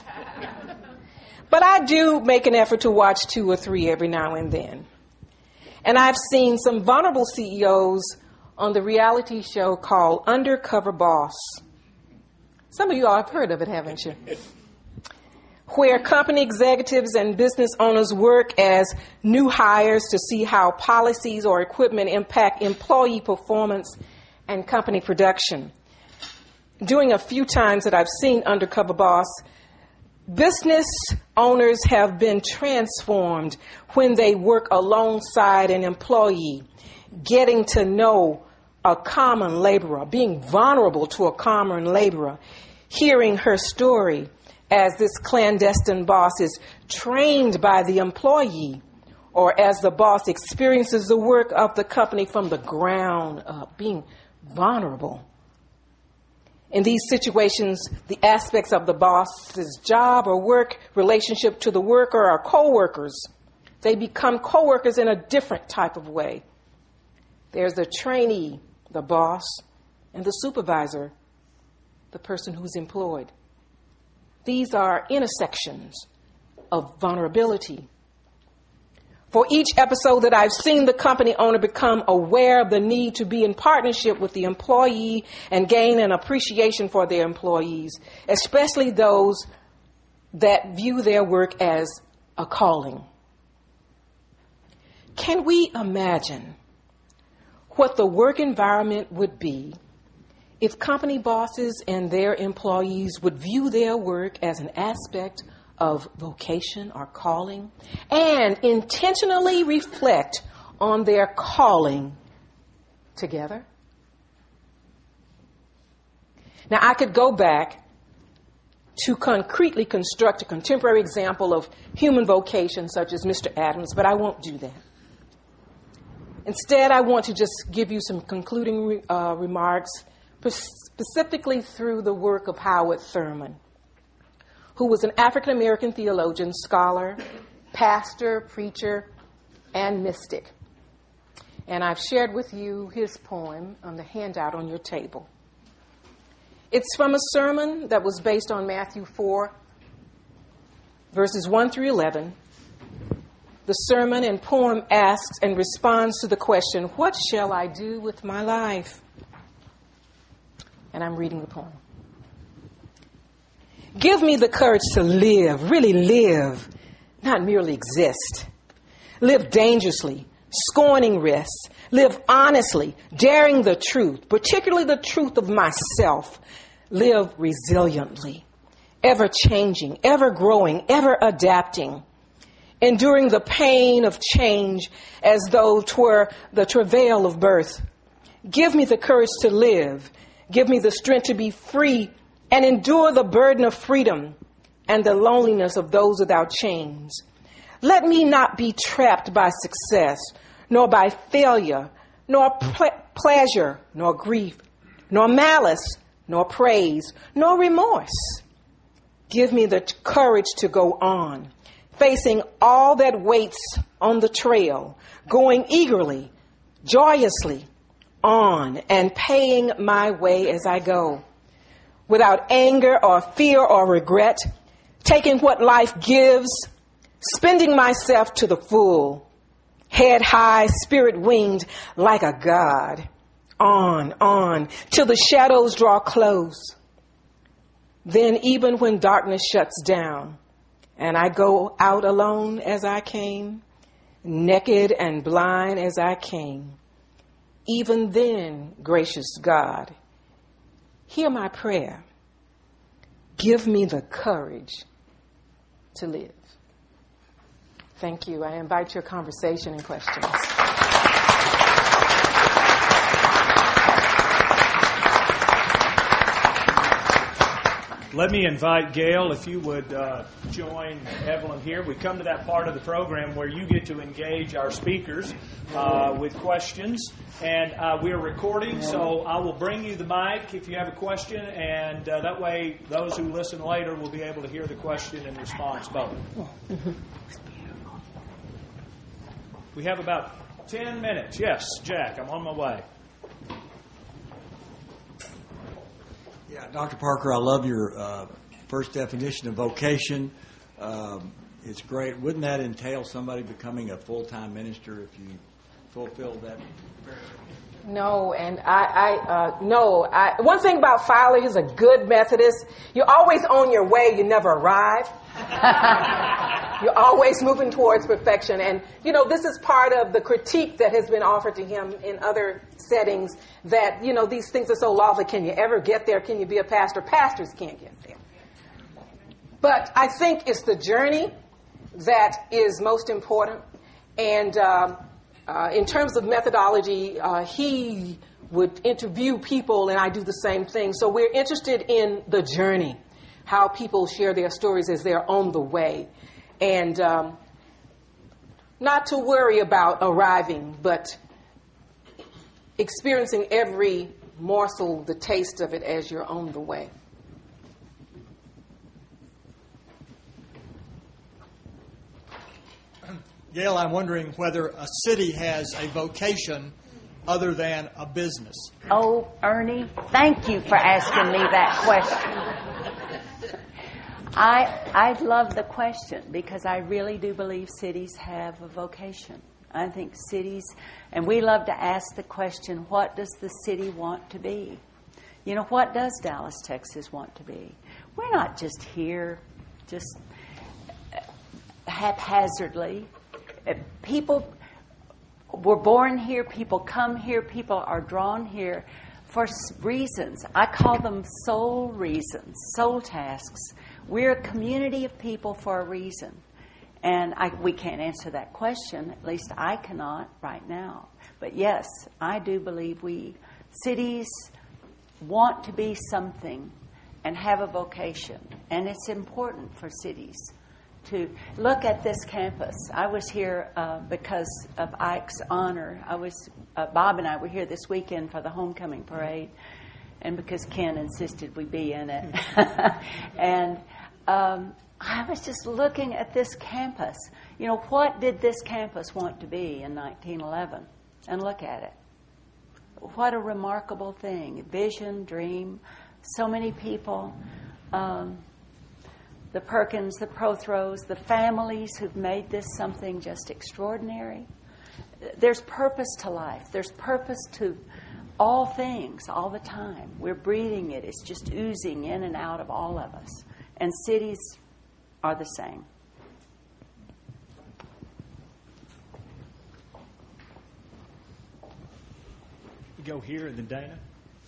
but I do make an effort to watch two or three every now and then. And I've seen some vulnerable C E Os on the reality show called Undercover Boss. Some of you all have heard of it, haven't you? Where company executives and business owners work as new hires to see how policies or equipment impact employee performance and company production. During a few times that I've seen Undercover Boss, business owners have been transformed when they work alongside an employee, getting to know a common laborer, being vulnerable to a common laborer, hearing her story, as this clandestine boss is trained by the employee, or as the boss experiences the work of the company from the ground up, being vulnerable. In these situations, the aspects of the boss's job or work relationship to the worker are co-workers. They become co-workers in a different type of way. There's the trainee, the boss, and the supervisor, the person who's employed. These are intersections of vulnerability. For each episode that I've seen the company owner become aware of the need to be in partnership with the employee and gain an appreciation for their employees, especially those that view their work as a calling. Can we imagine what the work environment would be if company bosses and their employees would view their work as an aspect of vocation or calling and intentionally reflect on their calling together? Now, I could go back to concretely construct a contemporary example of human vocation such as Mister Adams, but I won't do that. Instead, I want to just give you some concluding uh, remarks, specifically through the work of Howard Thurman, who was an African-American theologian, scholar, pastor, preacher, and mystic. And I've shared with you his poem on the handout on your table. It's from a sermon that was based on Matthew four, verses one through eleven. The sermon and poem asks and responds to the question, what shall I do with my life? And I'm reading the poem. Give me the courage to live, really live, not merely exist. Live dangerously, scorning risks. Live honestly, daring the truth, particularly the truth of myself. Live resiliently, ever changing, ever growing, ever adapting. Enduring the pain of change as though 'twere the travail of birth. Give me the courage to live. Give me the strength to be free and endure the burden of freedom and the loneliness of those without chains. Let me not be trapped by success, nor by failure, nor ple- pleasure, nor grief, nor malice, nor praise, nor remorse. Give me the courage to go on, facing all that waits on the trail, going eagerly, joyously on, and paying my way as I go, without anger or fear or regret, taking what life gives, spending myself to the full, head high, spirit winged like a god, on, on, till the shadows draw close. Then even when darkness shuts down, and I go out alone as I came, naked and blind as I came, even then, gracious God, hear my prayer. Give me the courage to live. Thank you. I invite your conversation and questions. Let me invite Gail, if you would uh, join Evelyn here. We come to that part of the program where you get to engage our speakers uh, with questions. And uh, we are recording, so I will bring you the mic if you have a question, and uh, that way those who listen later will be able to hear the question and response both. We have about ten minutes. Yes, Jack, I'm on my way. Yeah, Doctor Parker, I love your uh, first definition of vocation. Um, it's great. Wouldn't that entail somebody becoming a full-time minister if you fulfilled that? No, and I, I uh, no. I, one thing about Fowler, he's a good Methodist. You're always on your way. You never arrive. You're always moving towards perfection. And, you know, this is part of the critique that has been offered to him in other settings that, you know, these things are so lawful. Can you ever get there? Can you be a pastor? Pastors can't get there. But I think it's the journey that is most important. And um, uh, in terms of methodology, uh, he would interview people, and I do the same thing. So we're interested in the journey. how people share their stories as they're on the way. And um, not to worry about arriving, but experiencing every morsel, the taste of it as you're on the way. Gail, I'm wondering whether a city has a vocation other than a business. Oh, Ernie, thank you for asking me that question. I I love the question because I really do believe cities have a vocation. I think cities, and we love to ask the question, what does the city want to be? You know, what does Dallas, Texas want to be? We're not just here, just haphazardly. People were born here, people come here, people are drawn here for reasons. I call them soul reasons, soul tasks. We're a community of people for a reason. And I, we can't answer that question, at least I cannot right now. But yes, I do believe we, cities want to be something and have a vocation. And it's important for cities to look at this campus. I was here uh, because of Ike's honor. I was uh, Bob and I were here this weekend for the homecoming parade, and because Ken insisted we be in it. and um, I was just looking at this campus. You know, what did this campus want to be in nineteen eleven? And look at it. What a remarkable thing. Vision, dream, so many people. Um, the Perkins, the Prothros, the families who've made this something just extraordinary. There's purpose to life. There's purpose to all things all the time. We're breathing it. It's just oozing in and out of all of us. And cities are the same. We go here and then Dana.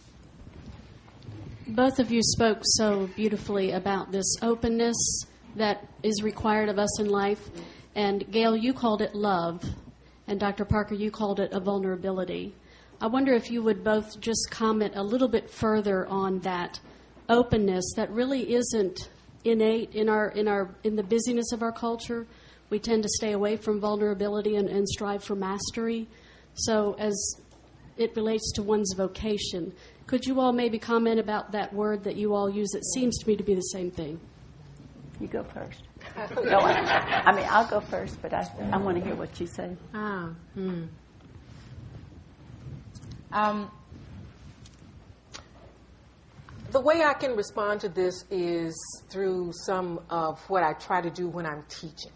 Both of you spoke so beautifully about this openness that is required of us in life. And Gail, you called it love. And Doctor Parker, you called it a vulnerability. I wonder if you would both just comment a little bit further on that openness that really isn't innate in our in our in the busyness of our culture. We tend to stay away from vulnerability and, and strive for mastery. So as it relates to one's vocation, could you all maybe comment about that word that you all use? It seems to me to be the same thing. You go first. No, I, I mean, I'll go first, but I, I want to hear what you say. Ah, hmm. Um, The way I can respond to this is through some of what I try to do when I'm teaching.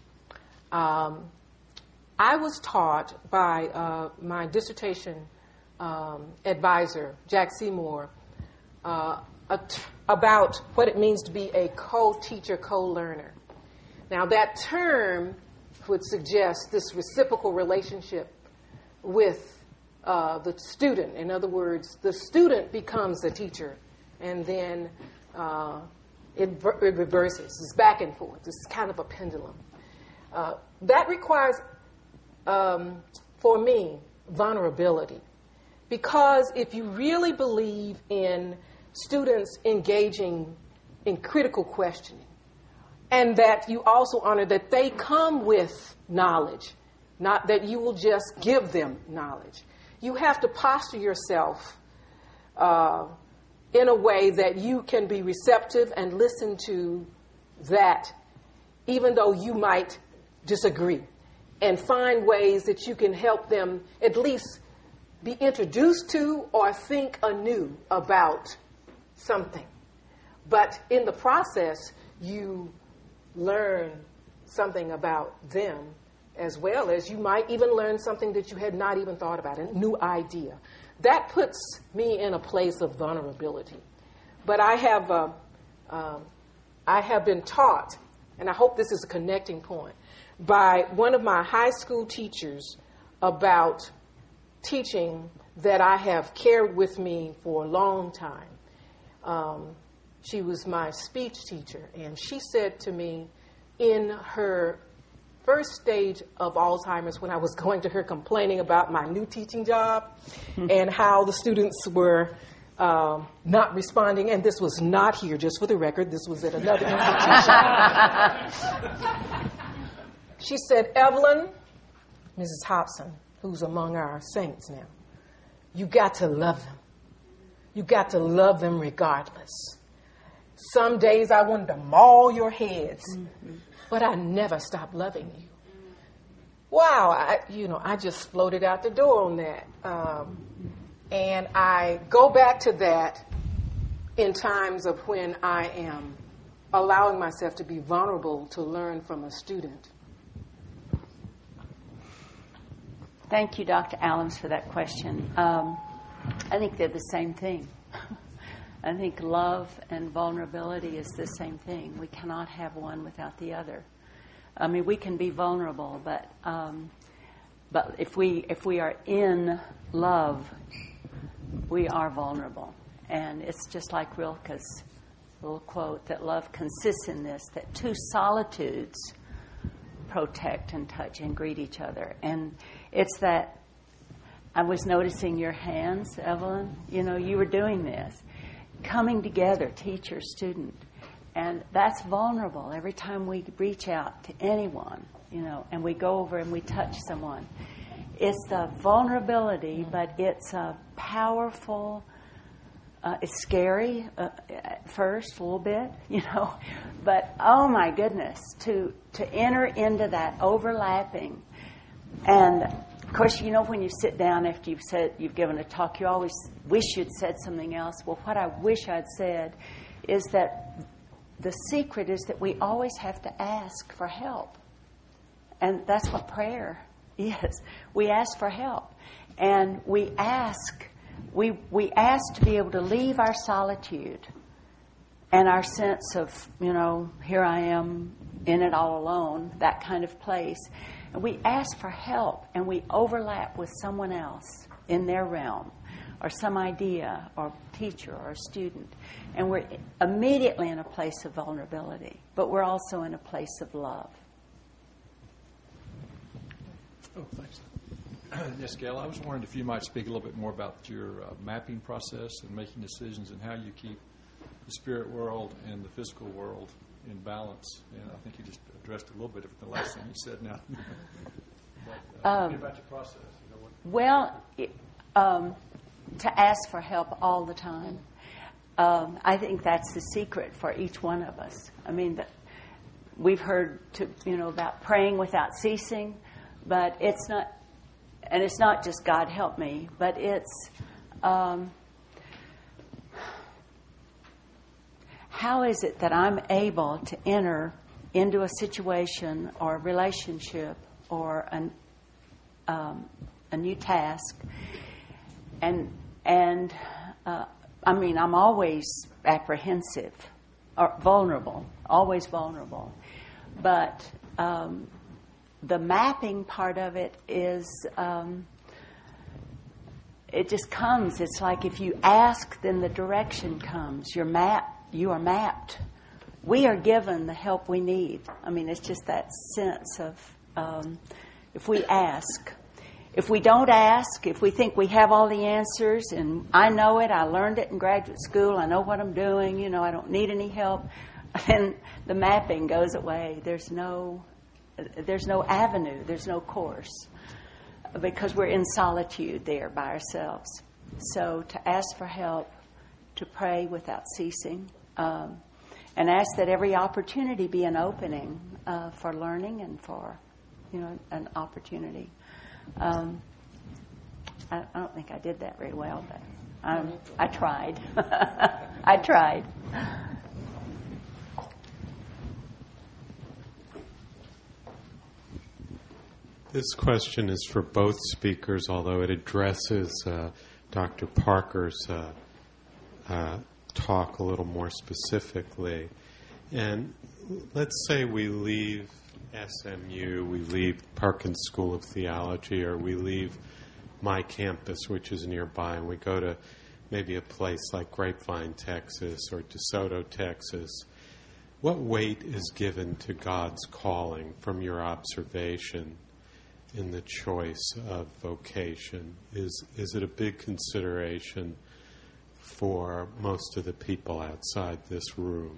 Um, I was taught by uh, my dissertation um, advisor, Jack Seymour, uh, a t- about what it means to be a co-teacher, co-learner. Now, that term would suggest this reciprocal relationship with uh, the student. In other words, the student becomes a teacher, and then uh, it, it reverses. It's back and forth. It's kind of a pendulum. Uh, that requires, um, for me, vulnerability. Because if you really believe in students engaging in critical questioning, and that you also honor that they come with knowledge, not that you will just give them knowledge, you have to posture yourself uh, in a way that you can be receptive and listen to that, even though you might disagree, and find ways that you can help them at least be introduced to or think anew about something. But in the process, you learn something about them, as well as you might even learn something that you had not even thought about, a new idea. That puts me in a place of vulnerability. But I have, uh, um, I have been taught, and I hope this is a connecting point, by one of my high school teachers about teaching that I have carried with me for a long time. Um, she was my speech teacher, and she said to me in her first stage of Alzheimer's, when I was going to her complaining about my new teaching job and how the students were um, not responding, and this was not here, just for the record, this was at another institution. She said, Evelyn, Missus Hobson, who's among our saints now, you got to love them. You got to love them regardless. Some days I wanted to maul your heads, mm-hmm. but I never stopped loving you. Wow, I, you know, I just floated out the door on that. Um, and I go back to that in times of when I am allowing myself to be vulnerable to learn from a student. Thank you, Doctor Allums, for that question. Um, I think they're the same thing. I think love and vulnerability is the same thing. We cannot have one without the other. I mean, we can be vulnerable, but um, but if we if we are in love, we are vulnerable. And it's just like Rilke's little quote that love consists in this: that two solitudes protect and touch and greet each other. And it's that I was noticing your hands, Evelyn. You know, you were doing this, coming together, teacher, student. And that's vulnerable every time we reach out to anyone, you know, and we go over and we touch someone. It's the vulnerability, but it's a powerful, uh, it's scary uh, at first, a little bit, you know, but oh my goodness, to, to enter into that overlapping. And of course, you know, when you sit down after you've said, you've given a talk, you always wish you'd said something else. Well, what I wish I'd said is that the secret is that we always have to ask for help. And that's what prayer is. We ask for help. And we ask, we we ask to be able to leave our solitude and our sense of, you know, here I am in it all alone, that kind of place. And we ask for help, and we overlap with someone else in their realm, or some idea, or teacher, or student. And we're immediately in a place of vulnerability, but we're also in a place of love. Oh, thanks. Yes, Gail, I was wondering if you might speak a little bit more about your uh, mapping process and making decisions and how you keep the spirit world and the physical world in balance. And I think you just addressed a little bit of the last thing you said now. but, uh, um, about your process. You know, what... Well, it, um, to ask for help all the time. Um, I think that's the secret for each one of us. I mean, the, we've heard to, you know, about praying without ceasing, but it's not, and it's not just God help me, but it's um, how is it that I'm able to enter into a situation or a relationship or an, um, a new task, and and uh, I mean, I'm always apprehensive or vulnerable, always vulnerable. But um, the mapping part of it is, um, it just comes. It's like if you ask, then the direction comes. You're map, you are mapped. We are given the help we need. I mean, it's just that sense of um, if we ask. If we don't ask, if we think we have all the answers, and I know it, I learned it in graduate school, I know what I'm doing, you know, I don't need any help, then the mapping goes away. There's no, there's no avenue, there's no course, because we're in solitude there by ourselves. So to ask for help, to pray without ceasing, um, and ask that every opportunity be an opening uh, for learning and for, you know, an opportunity. Um, I, I don't think I did that very well, but um, I tried. I tried. This question is for both speakers, although it addresses uh, Doctor Parker's uh, uh, talk a little more specifically. And let's say we leave S M U, we leave Perkins School of Theology, or we leave my campus, which is nearby, and we go to maybe a place like Grapevine, Texas, or DeSoto, Texas. What weight is given to God's calling from your observation in the choice of vocation? Is is it a big consideration for most of the people outside this room.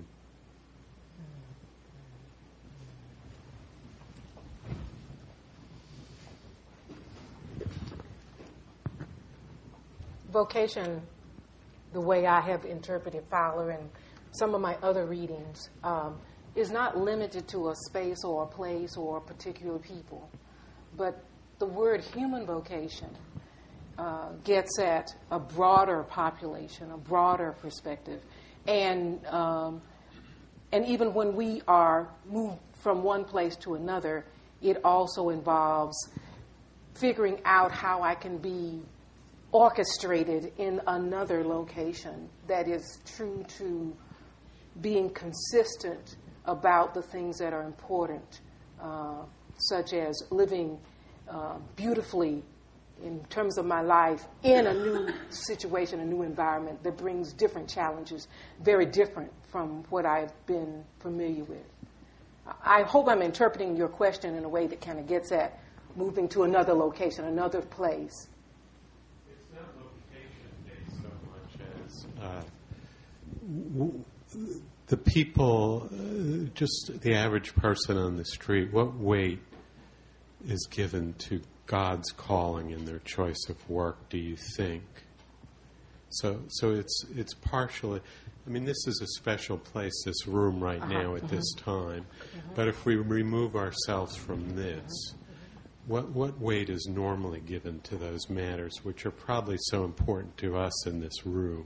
Vocation, the way I have interpreted Fowler and some of my other readings, um, is not limited to a space or a place or a particular people. But the word human vocation uh, gets at a broader population, a broader perspective. And, um, and even when we are moved from one place to another, it also involves figuring out how I can be orchestrated in another location that is true to being consistent about the things that are important, uh, such as living uh, beautifully in terms of my life in a new situation, a new environment that brings different challenges, very different from what I've been familiar with. I hope I'm interpreting your question in a way that kind of gets at moving to another location, another place. Uh, w- the people, uh, just the average person on the street, what weight is given to God's calling in their choice of work, do you think? So so it's it's partially, I mean, this is a special place, this room right uh-huh. now at mm-hmm. this time. Mm-hmm. But if we remove ourselves from this, what what weight is normally given to those matters, which are probably so important to us in this room?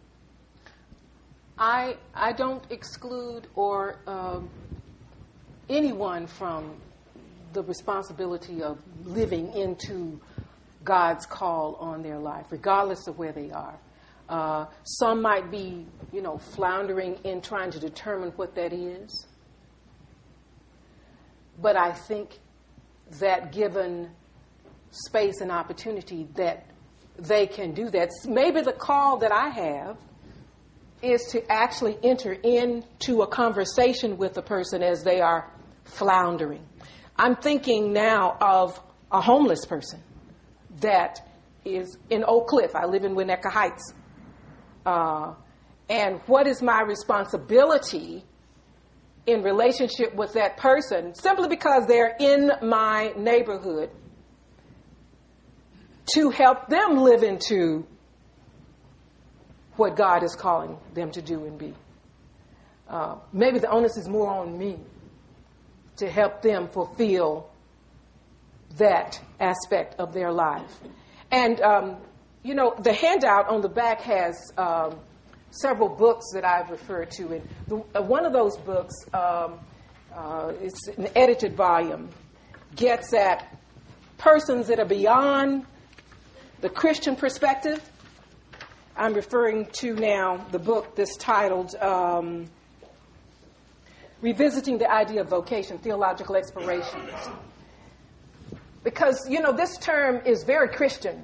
I I don't exclude or um, anyone from the responsibility of living into God's call on their life, regardless of where they are. Uh, some might be, you know, floundering in trying to determine what that is. But I think that given space and opportunity that they can do that. Maybe the call that I have is to actually enter into a conversation with the person as they are floundering. I'm thinking now of a homeless person that is in Oak Cliff. I live in Winnetka Heights. Uh, and what is my responsibility in relationship with that person, simply because they're in my neighborhood, to help them live into what God is calling them to do and be. Uh, maybe the onus is more on me to help them fulfill that aspect of their life. And, um, you know, the handout on the back has um, several books that I've referred to. And the, uh, one of those books, um, uh, it's an edited volume, gets at persons that are beyond the Christian perspective. I'm referring to now the book that's titled um, Revisiting the Idea of Vocation, Theological Explorations. Because, you know, this term is very Christian.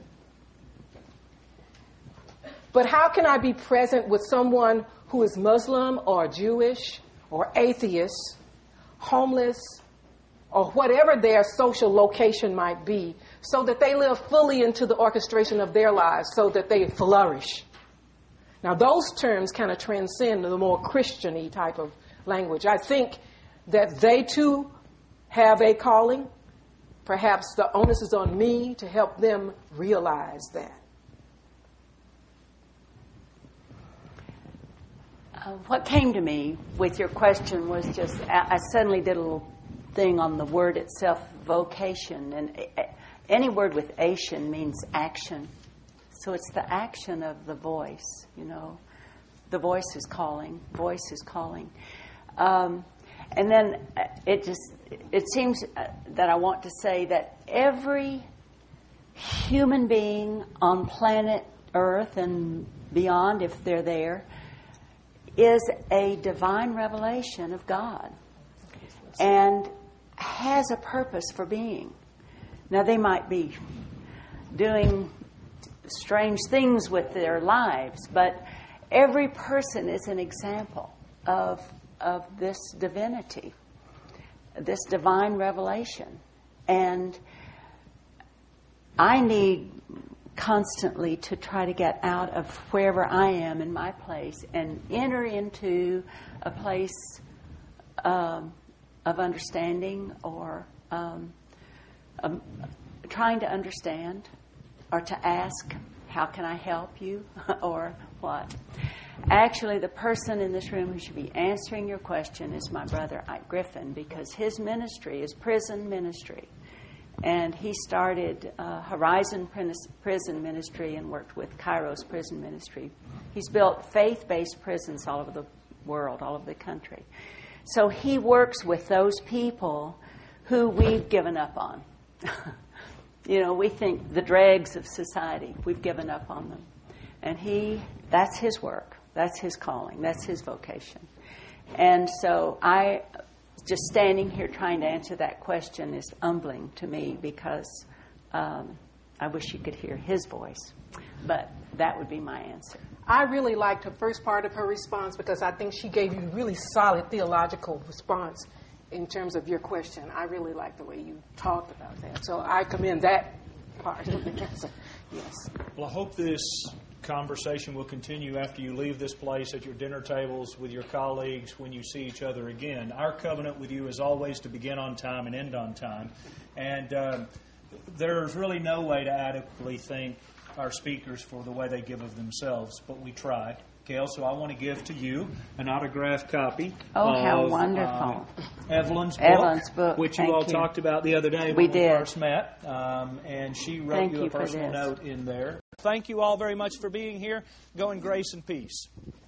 But how can I be present with someone who is Muslim or Jewish or atheist, homeless, or whatever their social location might be, so that they live fully into the orchestration of their lives, so that they flourish? Now, those terms kind of transcend the more Christian-y type of language. I think that they, too, have a calling. Perhaps the onus is on me to help them realize that. Uh, what came to me with your question was just, I, I suddenly did a little thing on the word itself, vocation. And a, any word with ation means action. So it's the action of the voice, you know. The voice is calling. Voice is calling. Um, and then it just, it seems that I want to say that every human being on planet Earth and beyond, if they're there, is a divine revelation of God and has a purpose for being. Now, they might be doing strange things with their lives, but every person is an example of of this divinity, this divine revelation. And I need constantly to try to get out of wherever I am in my place and enter into a place um, of understanding or um, um, trying to understand or to ask, how can I help you, or what? Actually, the person in this room who should be answering your question is my brother Ike Griffin, because his ministry is prison ministry. And he started uh, Horizon Prison Ministry and worked with Kairos Prison Ministry. He's built faith-based prisons all over the world, all over the country. So he works with those people who we've given up on. You know, we think the dregs of society, we've given up on them. And he, that's his work. That's his calling. That's his vocation. And so I, just standing here trying to answer that question is humbling to me, because um, I wish you could hear his voice. But that would be my answer. I really liked the first part of her response, because I think she gave you a really solid theological response in terms of your question. I really like the way you talked about that. So I commend that part of the answer. Yes. Well, I hope this conversation will continue after you leave this place, at your dinner tables with your colleagues, when you see each other again. Our covenant with you is always to begin on time and end on time. And uh, there's really no way to adequately thank our speakers for the way they give of themselves, but we try. Gail, so I want to give to you an autographed copy oh, of how wonderful. Uh, Evelyn's book, Evelyn's book, which you Thank all you. talked about the other day when we, we did. first met, um, and she wrote Thank you you a personal for this. note in there. Thank you all very much for being here. Go in grace and peace.